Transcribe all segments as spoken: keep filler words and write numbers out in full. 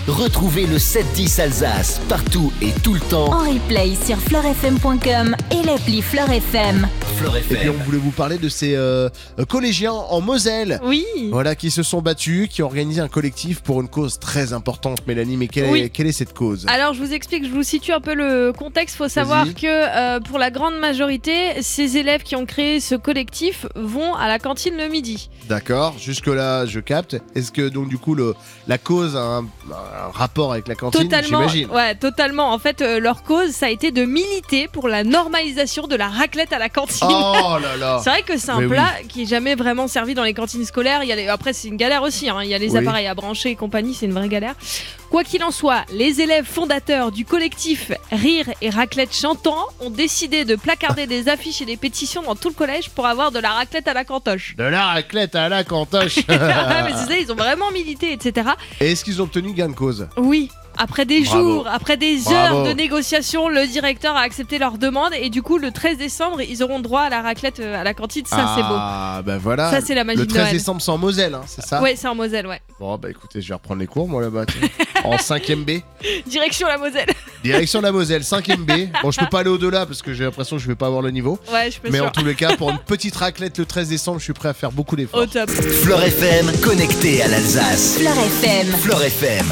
Retrouvez le sept dix Alsace partout et tout le temps en replay sur fleur f m point com et l'appli Fleur F M. Fleur F M. Et puis on voulait vous parler de ces euh, collégiens en Moselle. Oui. Voilà, qui se sont battus, qui ont organisé un collectif pour une cause très importante. Mélanie, mais quelle, Oui. est, quelle est cette cause? Alors je vous explique, je vous situe un peu le contexte. Il faut savoir Vas-y. que euh, pour la grande majorité, ces élèves qui ont créé ce collectif vont à la cantine le midi. D'accord, jusque-là, je capte. Est-ce que donc du coup, le, la cause a un, un rapport avec la cantine? Totalement, J'imagine. ouais, totalement. En fait, euh, leur cause, ça a été de militer pour la normalisation de la raclette à la cantine. Oh là là. C'est vrai que c'est un Mais plat qui est jamais vraiment servi dans les cantines scolaires. Il y a les... Après, c'est une galère aussi. Hein. Il y a les Oui. appareils à brancher et compagnie, c'est une vraie galère. Quoi qu'il en soit, les élèves fondateurs du collectif Rire et Raclette Chantant ont décidé de placarder des affiches et des pétitions dans tout le collège pour avoir de la raclette à la cantoche. De la raclette à la cantoche. Ah, mais c'est ça, ils ont vraiment milité, et cetera. Et est-ce qu'ils ont obtenu gain de cause? Oui. Après des Bravo. jours, après des Bravo. heures de négociations, le directeur a accepté leur demande et du coup le treize décembre ils auront droit à la raclette euh, à la cantine, ça ah, c'est beau. Ah bah voilà. Ça, c'est la magie Le de treize Noël. décembre, c'est en Moselle, hein, c'est ça? Ouais, c'est en Moselle, ouais. Bon bah écoutez, je vais reprendre les cours moi là-bas. tiens. En cinquième B. Direction la Moselle. Direction la Moselle, cinquième B. Bon, je peux pas aller au-delà parce que j'ai l'impression que je vais pas avoir le niveau. Ouais, je peux Mais sûr. en tous les cas, pour une petite raclette le treize décembre, je suis prêt à faire beaucoup d'efforts. Au top. Fleur F M, connecté à l'Alsace. Fleur F M. Fleur F M.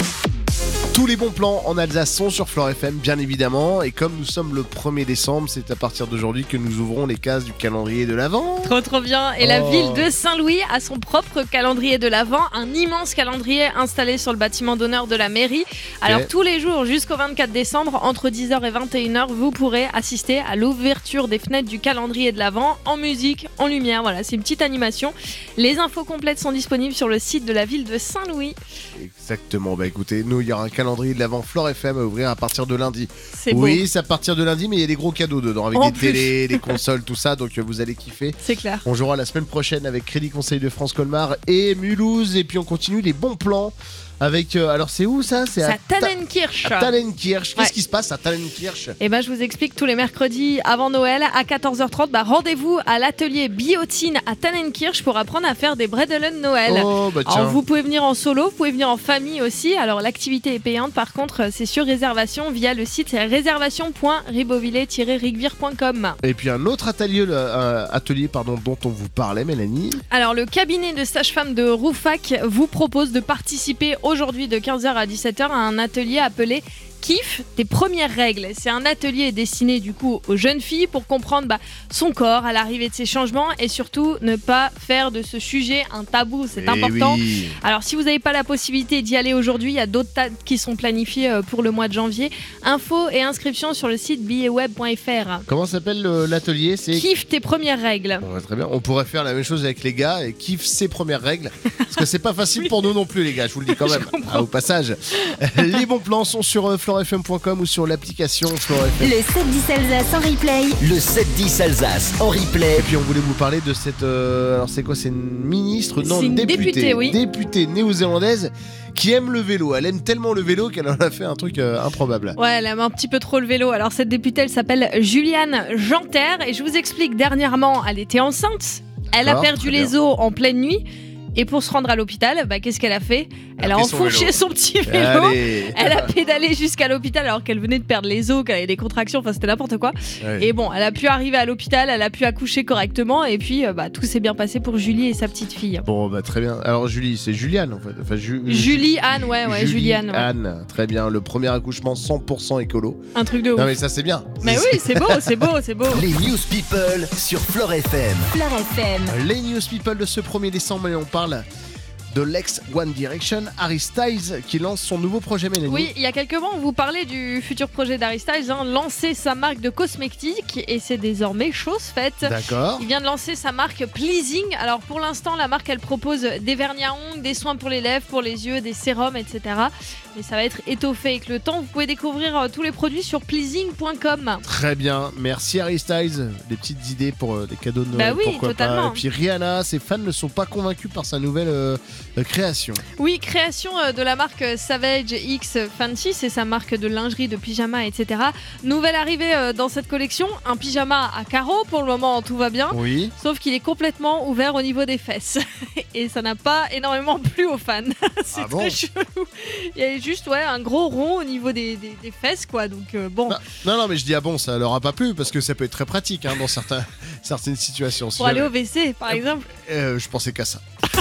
Tous les bons plans en Alsace sont sur Fleur F M, bien évidemment. Et comme nous sommes le premier décembre, c'est à partir d'aujourd'hui que nous ouvrons les cases du calendrier de l'Avent. Trop trop bien. Et la Oh. ville de Saint-Louis a son propre calendrier de l'Avent, un immense calendrier installé sur le bâtiment d'honneur de la mairie. Alors tous les jours jusqu'au vingt-quatre décembre, entre dix heures et vingt et une heures, vous pourrez assister à l'ouverture des fenêtres du calendrier de l'Avent en musique, en lumière. Voilà, c'est une petite animation. Les infos complètes sont disponibles sur le site de la ville de Saint-Louis. Exactement. Bah écoutez, nous, il y aura un calendrier de l'Avent Fleur F M à ouvrir à partir de lundi. C'est beau. Oui, c'est à partir de lundi, mais il y a des gros cadeaux dedans, avec En des plus. télés, des consoles, tout ça. Donc euh, vous allez kiffer. C'est clair. On jouera la semaine prochaine avec Crédit Conseil de France Colmar et Mulhouse. Et puis on continue les bons plans avec. euh, alors c'est où ça? C'est C'est à Ta- Tannenkirch. à Tannenkirch. Qu'est-ce Ouais. qui se passe à Tannenkirch? Et ben je vous explique, tous les mercredis avant Noël à quatorze heures trente, bah, rendez-vous à l'atelier Biotine à Tannenkirch pour apprendre à faire des bredelen Noël. Oh bah tiens. Alors vous pouvez venir en solo, vous pouvez venir en famille aussi. Alors l'activité est payante, par contre c'est sur réservation via le site réservation point ribeauvillé tiret rigvire point com. Et puis un autre atelier, euh, atelier pardon, dont on vous parlait, Mélanie. Alors le cabinet de sage-femme de Roufac vous propose de participer aujourd'hui de quinze heures à dix-sept heures à un atelier appelé Kiff tes premières règles. C'est un atelier destiné du coup aux jeunes filles pour comprendre bah, son corps à l'arrivée de ces changements et surtout ne pas faire de ce sujet un tabou, c'est Eh important. oui. Alors si vous n'avez pas la possibilité d'y aller aujourd'hui, il y a d'autres dates qui sont planifiées euh, pour le mois de janvier. Infos et inscriptions sur le site billet web point f r. Comment s'appelle le- l'atelier? C'est Kiff tes premières règles. Bon, ouais, très bien. On pourrait faire la même chose avec les gars et kiff ses premières règles. Parce que c'est pas facile pour nous non plus, les gars, je vous le dis quand même. Ah, au passage. Les bons plans sont sur euh, fleur f m point com ou sur l'application Fleur F M. Le sept dix Alsace en replay. Le sept dix Alsace en replay. Et puis on voulait vous parler de cette. euh, alors c'est quoi? C'est une ministre? Non, C'est une députée. députée, oui. Députée néo-zélandaise qui aime le vélo. Elle aime tellement le vélo qu'elle en a fait un truc euh, improbable. Ouais, elle aime un petit peu trop le vélo. Alors cette députée, elle s'appelle Juliane Janter et je vous explique, dernièrement, elle était enceinte. Elle a D'accord, perdu très les bien. os en pleine nuit. Et pour se rendre à l'hôpital, bah, qu'est-ce qu'elle a fait? Elle a pris son enfourché vélo. son petit vélo. Allez. Elle a pédalé jusqu'à l'hôpital alors qu'elle venait de perdre les os, qu'elle avait des contractions, enfin c'était n'importe quoi. Ouais. Et bon, elle a pu arriver à l'hôpital, elle a pu accoucher correctement et puis euh, bah, tout s'est bien passé pour Julie et sa petite fille. Bon, bah très bien. Alors Julie, c'est Juliane en fait. Enfin, Ju- Julie Anne, ouais, ouais, Julie Juliane. ouais. Anne, très bien. Le premier accouchement cent pour cent écolo. Un truc de ouf. Non mais ça c'est bien. Mais oui, c'est beau, c'est beau, c'est beau. Les News People sur Fleur F M. Fleur F M. Les news people de ce premier décembre, et on parle de l'ex One Direction, Harry Styles, qui lance son nouveau projet, Mélanie. Oui, il y a quelques mois, on vous parlait du futur projet d'Harry Styles, hein, lancer sa marque de cosmétiques et c'est désormais chose faite. D'accord. Il vient de lancer sa marque Pleasing. Alors pour l'instant, la marque elle propose des vernis à ongles, des soins pour les lèvres, pour les yeux, des sérums, et cetera. Mais ça va être étoffé avec le temps. Vous pouvez découvrir euh, tous les produits sur pleasing point com. Très bien, merci Harry Styles. Des petites idées pour euh, des cadeaux de Noël, Bah oui, pourquoi totalement. pas. Et puis Rihanna, ses fans ne sont pas convaincus par sa nouvelle euh, euh, création. Oui, création euh, de la marque Savage X Fancy, c'est sa marque de lingerie, de pyjama, et cetera. Nouvelle arrivée euh, dans cette collection, un pyjama à carreaux, pour le moment tout va bien, Oui. sauf qu'il est complètement ouvert au niveau des fesses. Et ça n'a pas énormément plu aux fans. C'est Ah très bon chelou. Il y a juste ouais, un gros rond au niveau des, des, des fesses, quoi. Donc euh, bon, Non, non, non, mais je dis ah bon, ça leur a pas plu parce que ça peut être très pratique hein, dans certains, certaines situations. Si pour aller jamais- au W C, par exemple. Euh, je pensais qu'à ça.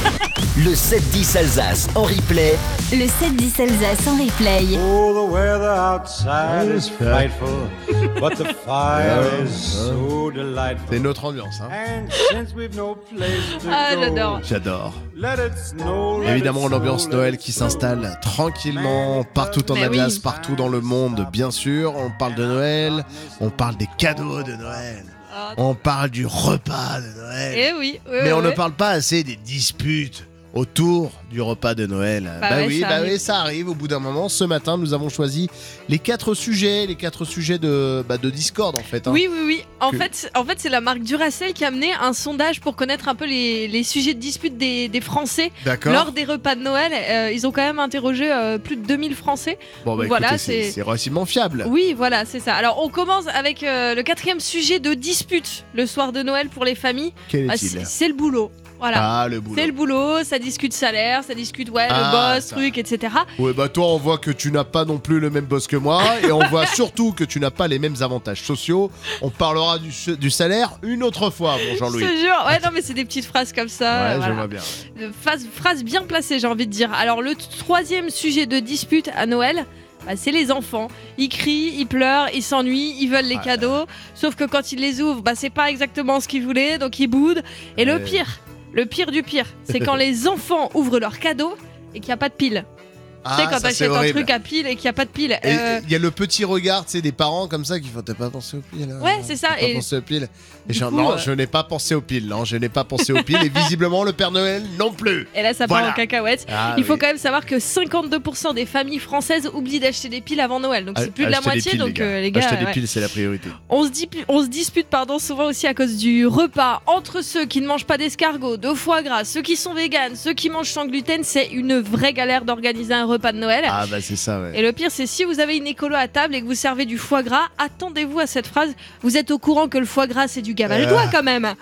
Le sept dix Alsace en replay. Le sept dix Alsace en replay. Oh, the weather outside is frightful, but the fire is so delightful. C'est notre ambiance. Hein. And since we've no place to Ah, go, j'adore. J'adore. let it snow, let Évidemment, it l'ambiance snow, Noël let qui it snow. s'installe tranquillement partout en Mais Alsace, oui. partout dans le monde, bien sûr. On parle de Noël, on parle des cadeaux de Noël, Ah, on parle du repas de Noël. eh oui, oui, Mais on oui. ne parle pas assez des disputes autour du repas de Noël. Bah ouais, oui, ça bah arrive. oui, ça arrive au bout d'un moment. Ce matin, nous avons choisi les quatre sujets, les quatre sujets de, bah, de Discord en fait. hein. Oui, oui, oui. En Que- fait, en fait c'est la marque Duracell qui a mené un sondage pour connaître un peu les, les sujets de dispute des, des Français D'accord. lors des repas de Noël. Euh, ils ont quand même interrogé euh, plus de deux mille Français. Bon, bah, voilà, écoutez, c'est c'est- c'est relativement fiable. Oui, voilà, c'est ça. Alors, on commence avec euh, le quatrième sujet de dispute le soir de Noël pour les familles. Quel Ah, est-il c'est c'est le boulot. Voilà. Ah, le boulot. C'est le boulot, ça discute salaire, ça discute ouais, Ah, le boss, ça. truc, et cetera. Ouais, bah toi, on voit que tu n'as pas non plus le même boss que moi, et on voit surtout que tu n'as pas les mêmes avantages sociaux. On parlera du, du salaire une autre fois, mon Je Jean-Louis. te jure, ouais, non, mais c'est des petites phrases comme ça. Ouais, euh, je voilà. vois bien. Euh, Phrase, phrase bien placée, j'ai envie de dire. Alors, le t- troisième sujet de dispute à Noël, bah, c'est les enfants. Ils crient, ils pleurent, ils s'ennuient, ils veulent les Ah, cadeaux. Sauf que quand ils les ouvrent, bah, c'est pas exactement ce qu'ils voulaient, donc ils boudent. Et le Ouais. pire, le pire du pire, c'est quand les enfants ouvrent leurs cadeaux et qu'il n'y a pas de pile. Ah, tu sais, quand ça, c'est t'achètes un horrible. truc à pile et qu'il n'y a pas de pile. Et Euh, il y a le petit regard, tu sais, des parents comme ça qui font t'as pas pensé aux piles hein Ouais, c'est ça, T'as pas et pensé aux piles Et du genre, coup, non, euh, je n'ai pas pensé aux piles, non, je n'ai pas pensé aux piles, et visiblement le Père Noël non plus. Et là, ça Voilà. part en cacahuète. Ah, Il faut oui. quand même savoir que cinquante-deux pour cent des familles françaises oublient d'acheter des piles avant Noël. Donc c'est plus de la Achetez des moitié. piles, Donc euh, les gars, Acheter des ouais. piles, c'est la priorité. on, se dit, on se dispute pardon, souvent aussi à cause du repas entre ceux qui ne mangent pas d'escargot, de foie gras, ceux qui sont véganes, ceux qui mangent sans gluten. C'est une vraie galère d'organiser un repas de Noël. Ah bah c'est ça, ouais. Et le pire, c'est si vous avez une écolo à table et que vous servez du foie gras, attendez-vous à cette phrase. Vous êtes au courant que le foie gras, c'est du gavage doigt quand même.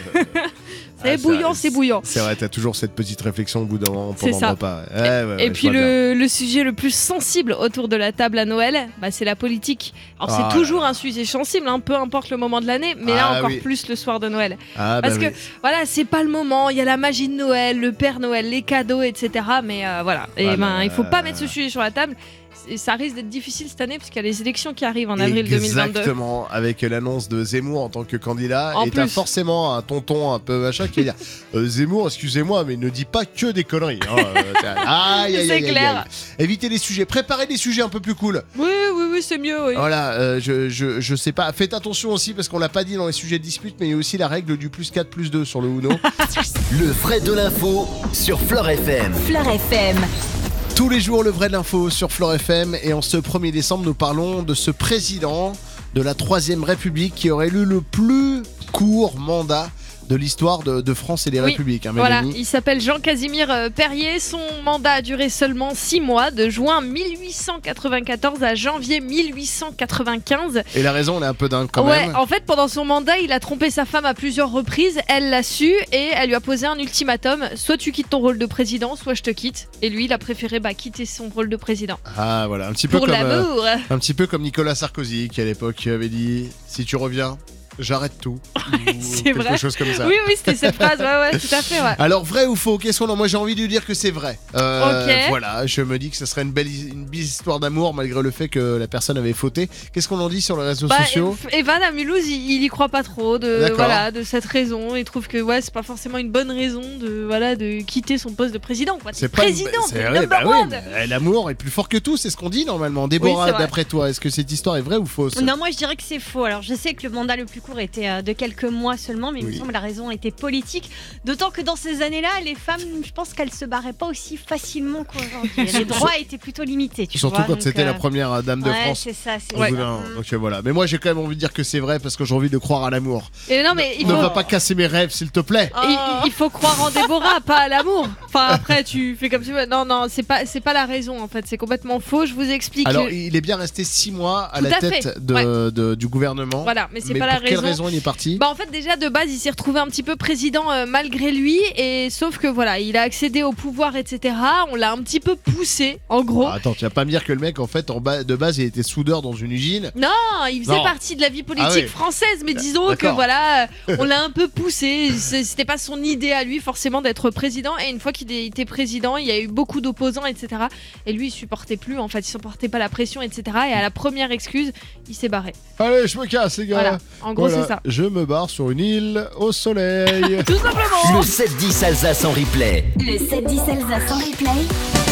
C'est Ah, bouillant, ça- c'est bouillant. C'est vrai, t'as toujours cette petite réflexion au bout d'un moment C'est pendant ça. le repas. Ouais, ouais, ouais, Et je puis vois bien. le, le sujet le plus sensible autour de la table à Noël, bah, c'est la politique. Alors Ah c'est toujours un sujet sensible, hein, peu importe le moment de l'année, mais là Ah encore oui. plus le soir de Noël. Ah, bah Parce que oui. voilà, c'est pas le moment, il y a la magie de Noël, le Père Noël, les cadeaux, et cetera. Mais euh, voilà, et Ah ben là il faut là pas là mettre là. ce sujet sur la table. Et ça risque d'être difficile cette année parce qu'il y a les élections qui arrivent en avril deux mille vingt-deux. Exactement, avec l'annonce de Zemmour en tant que candidat. En et t'as plus. forcément un tonton un peu machin qui va dire euh, Zemmour, excusez-moi, mais ne dis pas que des conneries. hein. Euh, t'as- aïe, aïe, C'est aïe, aïe, clair. aïe. Évitez les sujets, préparez des sujets un peu plus cool. Oui, oui, oui, c'est mieux. Oui. Voilà, euh, je, je, je sais pas. Faites attention aussi parce qu'on l'a pas dit dans les sujets de dispute, mais il y a aussi la règle du plus quatre plus deux sur le Uno. Le vrai de l'info sur Fleur F M. Fleur F M. Tous les jours, le vrai de l'info sur Fleur F M. Et en ce premier décembre, nous parlons de ce président de la troisième République qui aurait eu le plus court mandat de l'histoire de, de France et des Oui, républiques. Hein, Voilà, Mélanie. il s'appelle Jean-Casimir euh, Perrier. Son mandat a duré seulement six mois, de juin mille huit cent quatre-vingt-quatorze à janvier mille huit cent quatre-vingt-quinze. Et la raison, elle est un peu dingue quand ouais, même. en fait, pendant son mandat, il a trompé sa femme à plusieurs reprises. Elle l'a su et elle lui a posé un ultimatum. Soit tu quittes ton rôle de président, soit je te quitte. Et lui, il a préféré bah, quitter son rôle de président. Ah voilà, un petit peu Pour comme euh, l'amour. un petit peu comme Nicolas Sarkozy qui à l'époque avait dit si tu reviens, j'arrête tout. Ou c'est quelque vrai. chose comme ça. Oui, oui, c'était cette phrase. Ouais, ouais, tout à fait. Ouais. Alors vrai ou faux? Qu'est-ce qu'on en... Moi j'ai envie de lui dire que c'est vrai. Euh, Ok. Voilà, je me dis que ce serait une belle, une belle histoire d'amour malgré le fait que la personne avait fauté. Qu'est-ce qu'on en dit sur les réseaux Bah, sociaux? Ev- Evan à Mulhouse, il, il y croit pas trop de D'accord. voilà de cette raison. Il trouve que ouais, c'est pas forcément une bonne raison de voilà de quitter son poste de président. Quoi. C'est pas une- président, c'est t'es vrai, number bah oui, one. mais l'amour est plus fort que tout, c'est ce qu'on dit normalement. Déborah, Oui, c'est vrai. d'après toi, est-ce que cette histoire est vraie ou fausse? Non, moi je dirais que c'est faux. Alors je sais que le mandat le plus plus court était euh, de quelques mois seulement, mais il Oui. me semble que la raison était politique. D'autant que dans ces années-là, les femmes, je pense qu'elles se barraient pas aussi facilement qu'aujourd'hui. Les droits étaient plutôt limités. Tu Surtout vois, quand donc, c'était euh, la première dame de ouais, France. c'est ça. C'est Au bout d'un- Donc euh, voilà. Mais moi j'ai quand même envie de dire que c'est vrai parce que j'ai envie de croire à l'amour. Et non, mais il Ne faut, va pas casser mes rêves s'il te plaît. il, il faut croire en Déborah, pas à l'amour. Enfin, après, tu fais comme tu veux. Non, non, c'est pas, c'est pas la raison en fait. C'est complètement faux. Je vous explique. Alors il est bien resté six mois à Tout la à tête fait. de, Ouais. de- du gouvernement. Voilà, mais c'est Mais pas pour la quelle raison. raison il est parti? Bah en fait déjà de base il s'est retrouvé un petit peu président euh, malgré lui et sauf que voilà il a accédé au pouvoir etc. On l'a un petit peu poussé en gros. Ah, attends, tu vas pas me dire que le mec en fait en bas, de base il était soudeur dans une usine. Non, il faisait Non. partie de la vie politique Ah oui. française, mais disons que D'accord. voilà, euh, on l'a un peu poussé. C'est- C'était pas son idée à lui forcément d'être président. Et une fois qu'il était président, il y a eu beaucoup d'opposants, et cetera. Et lui, il supportait plus. En fait, il supportait pas la pression, et cetera. Et à la première excuse, il s'est barré. Allez, je me casse les gars. Voilà. En gros, Voilà. c'est ça. Je me barre sur une île au soleil. Tout simplement. Le sept dix Alsace en replay. Le sept dix Alsace en replay.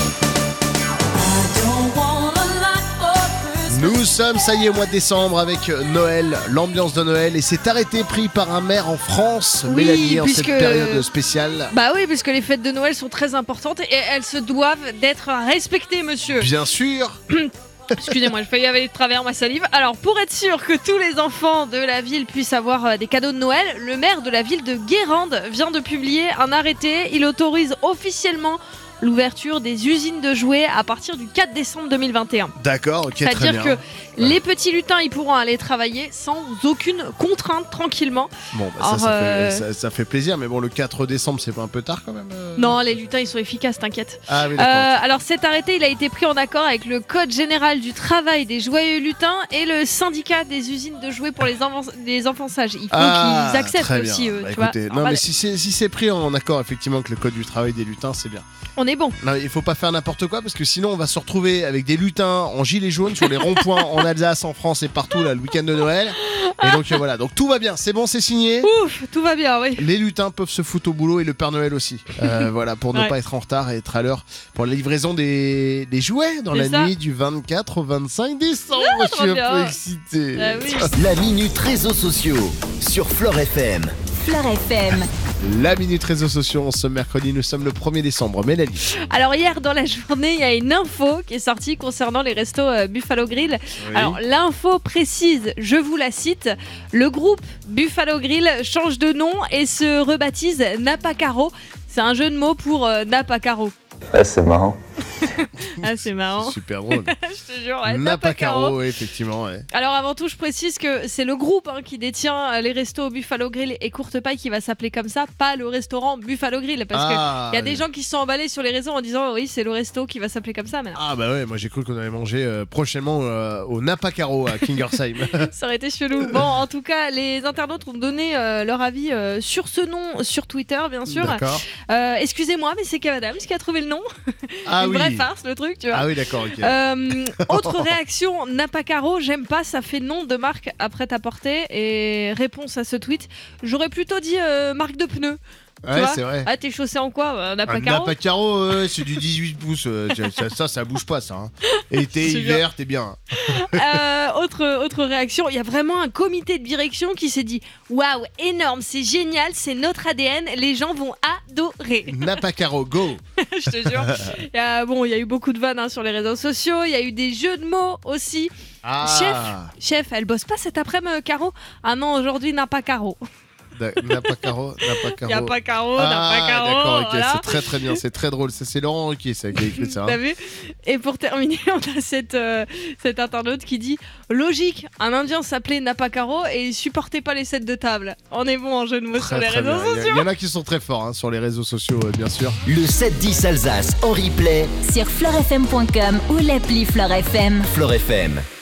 Nous sommes, ça y est, au mois de décembre avec Noël, l'ambiance de Noël, et c'est arrêté pris par un maire en France, Oui, Mélanie, en puisque- cette période spéciale. Bah oui, parce que les fêtes de Noël sont très importantes et elles se doivent d'être respectées, monsieur. Bien sûr. Excusez-moi, je failli avoir de travers ma salive. Alors, pour être sûr que tous les enfants de la ville puissent avoir euh, des cadeaux de Noël, le maire de la ville de Guérande vient de publier un arrêté. Il autorise officiellement l'ouverture des usines de jouets à partir du quatre décembre deux mille vingt et un. D'accord, ok, très bien. C'est-à-dire que les petits lutins, ils pourront aller travailler sans aucune contrainte, tranquillement. Bon, bah, Alors, ça, ça, euh, fait, ça, ça fait plaisir, mais bon, le quatre décembre, c'est pas un peu tard quand même euh Non, les lutins, ils sont efficaces, t'inquiète. Ah oui, Euh, d'accord. alors cet arrêté, il a été pris en accord avec le Code général du travail des joyeux lutins et le syndicat des usines de jouets pour les, enfants, les enfants sages. Il faut Ah, qu'ils acceptent très aussi, bien. eux. Bah, tu vois. écoutez, Alors, non, bah, mais si c'est si c'est pris en accord effectivement avec le code du travail des lutins, c'est bien. on est bon. Non, il faut pas faire n'importe quoi parce que sinon on va se retrouver avec des lutins en gilets jaunes sur les ronds-points en Alsace, en France et partout là le week-end de Noël. Et donc euh, voilà, donc tout va bien, c'est bon, c'est signé. Ouf, tout va bien, oui. Les lutins peuvent se foutre au boulot et le Père Noël aussi. Euh, voilà, pour ne Ouais. pas être en retard et être à l'heure pour la livraison des, des jouets dans C'est la ça. nuit du vingt-quatre au vingt-cinq décembre. Ah, Je trop suis un bien. peu excité. Ah oui. La minute réseaux sociaux sur Flore F M. Fleur F M. La minute réseaux sociaux, ce mercredi, nous sommes le premier décembre. Mélanie. Alors hier dans la journée, il y a une info qui est sortie concernant les restos euh, Buffalo Grill. Oui. Alors l'info précise, je vous la cite, le groupe Buffalo Grill change de nom et se rebaptise Napa Caro. C'est un jeu de mots pour euh, Napa Caro. Ah, c'est marrant. Ah c'est marrant. Super drôle. Je te jure, ouais, Napa Napa Caro. Caro, ouais, effectivement. Ouais. Alors avant tout, je précise que c'est le groupe hein, qui détient euh, les restos Buffalo Grill et Courte Paille qui va s'appeler comme ça, pas le restaurant Buffalo Grill. Parce Ah, qu'il y a des oui. gens qui se sont emballés sur les réseaux en disant oui, c'est le resto qui va s'appeler comme ça. Mais non, Ah bah ouais, moi j'ai cru qu'on allait manger euh, prochainement euh, au Napa Caro à Kingersheim. ça aurait été chelou. Bon, en tout cas, les internautes ont donné euh, leur avis euh, sur ce nom sur Twitter, bien sûr. D'accord. Euh, Excusez-moi, mais c'est Kev Adams qui a trouvé le nom. Ah Une oui. vraie farce, le truc, tu vois. Ah oui, d'accord, ok. Euh, autre réaction, Napa Caro, j'aime pas, ça fait nom de marque à prêt-à-porter. Et réponse à ce tweet, j'aurais plutôt dit euh, marque de pneus. Tu ouais, vois c'est vrai. Ah, t'es chaussé en quoi euh, Napa Un Caro Napa Caro, ouais, c'est du dix-huit pouces. euh, ça, ça, ça bouge pas, ça. Hein. Été, C'est hiver, t'es bien. Euh, autre, autre réaction, il y a vraiment un comité de direction qui s'est dit waouh, énorme, c'est génial, c'est notre A D N, les gens vont adorer. Napa Caro, go. Je te jure. Il y a, bon, il y a eu beaucoup de vannes hein, sur les réseaux sociaux, il y a eu des jeux de mots aussi. Ah. Chef, elle bosse pas cet après-midi, Caro? Ah non, aujourd'hui, n'a pas Caro. Da- Napa Caro, Napa Il Caro. n'y a pas Caro, n'a Ah, pas Caro. d'accord, ok, voilà. c'est très très bien, c'est très drôle. C'est c'est Laurent Ruquier ça, qui a écrit ça. hein. T'as vu? Et pour terminer, on a cette, euh, cet internaute qui dit logique, un Indien s'appelait Napa Caro et il supportait pas les sets de table. On est bon en jeu de mots Très, sur les très réseaux bien. Il y a- sociaux. Il y en a qui sont très forts hein, sur les réseaux sociaux, euh, bien sûr. Le sept dix Alsace en replay. Sur fleurfm point com ou l'appli Fleur F M. Flore F M.